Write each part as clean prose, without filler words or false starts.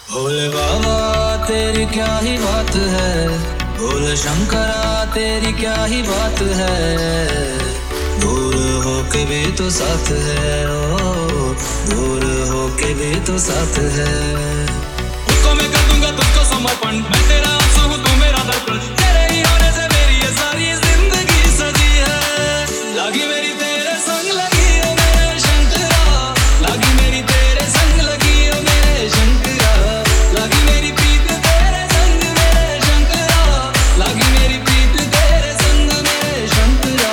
भोले बाबा तेरी क्या ही बात है, भोले शंकरा तेरी क्या ही बात है। दूर होके भी तो साथ है, ओ दूर होके भी तो साथ है। उसको मैं कर दूंगा तुझको समर्पण, मैं तेरा आंसू हूँ तू मेरा दर्पण। तेरे ही होने से मेरी ये सारी जिंदगी सजी है। लागी मेरी तेरे संग लगी ओ मेरे शंकरा, लागी मेरी तेरे संग लगी ओ मेरे शंकरा। लागी मेरी प्रीत तेरे संग मेरे शंकरा, लागी मेरी प्रीत तेरे संग मेरे शंकरा।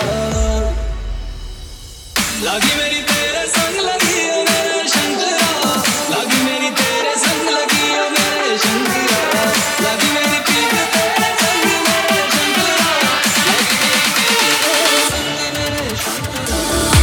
लागी मेरी तेरे संग लगी ओ मेरे शंकरा, लागी मेरी तेरे संग लगी ओ मेरे शंकरा। लागी मेरी प्रीत तेरे संग मेरे शंकरा, लागी मेरी प्रीत तेरे संग मेरे शंकरा।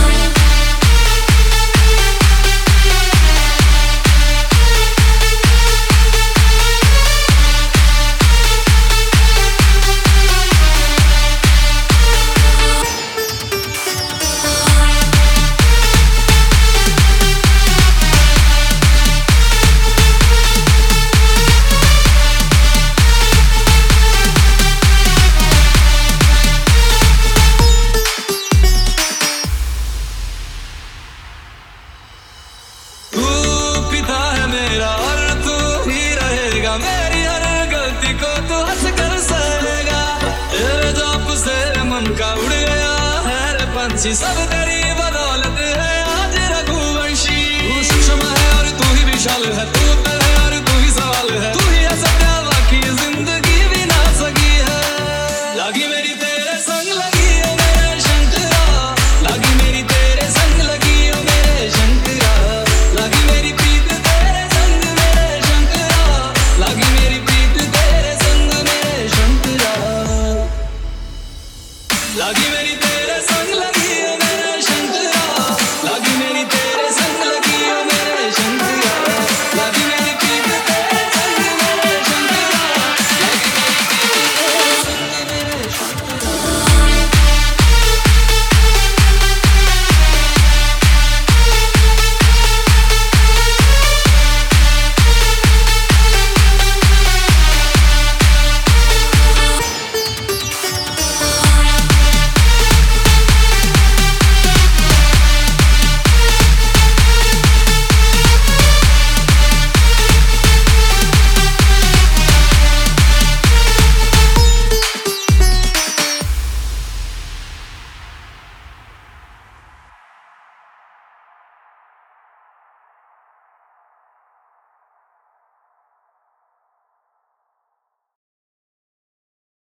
तू पिता है मेरा और तू ही रहेगा, मेरी हर गलती को तू हंस कर सहेगा। तेरे जाप से मन का उड़ गया है रे पंछी, सब